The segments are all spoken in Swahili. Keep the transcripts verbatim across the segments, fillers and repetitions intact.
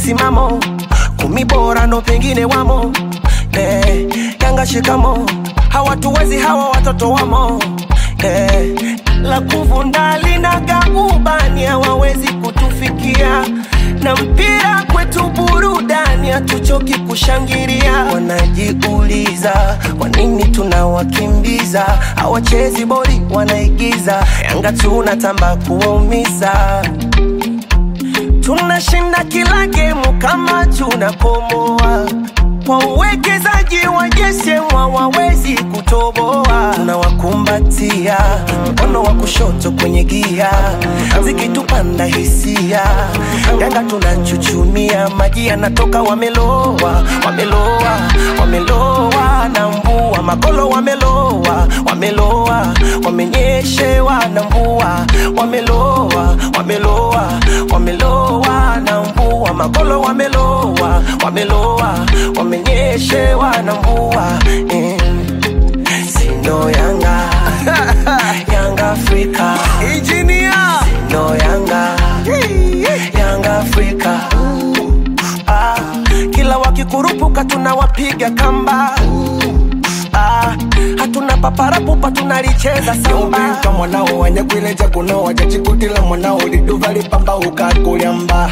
msimamo, kumi bora ndo pengine wamo. Eh, Yanga shikamo, hawatuwezi hawa watoto wamo. Eh, la kuvunda linaga ubani hawawezi kutufikia. Na mpira kwetu burudani hatuchoki kushangilia. Wanajiuliza kwa nini tunawakimbiza, hawachezi boli wanaigiza. Yanga tunatamba kuwaumiza. Tunashinda kila game kama tunakomoa. Kwa uwekezaji wa jeshe hawawezi kutoboa. Tunawakumbatia mkono wa kushoto kwenye gia, zikitupanda hisia. Yanga tunachuchumia, maji yanatoka wameloa. Wameloa, wameloa na mvua. Magolo wameloa, wameloa, wamenyeshewa na mvua. Wameloa, wameloa, wameloa na mvua. Magolo wameloa, wameloa, wamenyeshewa na mvua. eh. Sino Yanga Yanga Afrika Engineer Sino Yanga Yanga Afrika. ah, Kila wakikurupuka tunawapiga kamba. ah, Hatuna paparapupa tunalicheza samba. Yobika mwanao wanya kwileja kuno wajachikutila mwanao. Liduva lipamba ukakulyamba,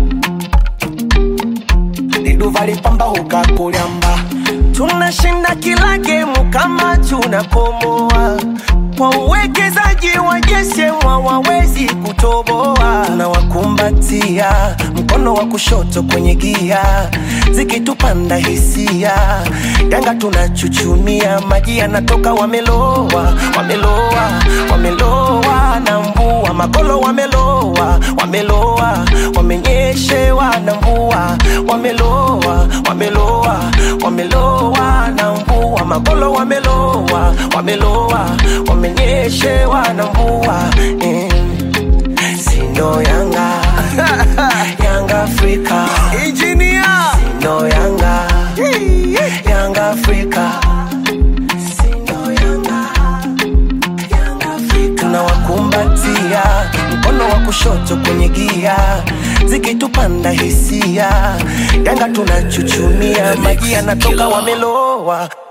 liduva lipamba ukakulyamba. Tunashinda kila game kama tunakomoa. Kwa uwekezaji wa jeshe hawawezi kutoboa. Tunawakumbatia mkono wa kushoto kwenye gia, zikitupanda hisia. Yanga tunachuchumia, maji yanatoka wameloa. Wameloa, wameloa na mvua. Magolo wameloa, wameloa, wamenyeshewa na mvua. Wameloa, wameloa, wameloa na mvua. Magolo wameloa, wameloa, wamenyeshewa na mvua. eh. Sino Yanga Yanga Afrika Engineer Sino Yanga Yanga Afrika. Sino Yanga Yanga Afrika. Tunawakumbatia mkono wa kushoto kwenye gia, zikitupanda hisia. Yanga tunachuchumia, maji yanatoka wameloa.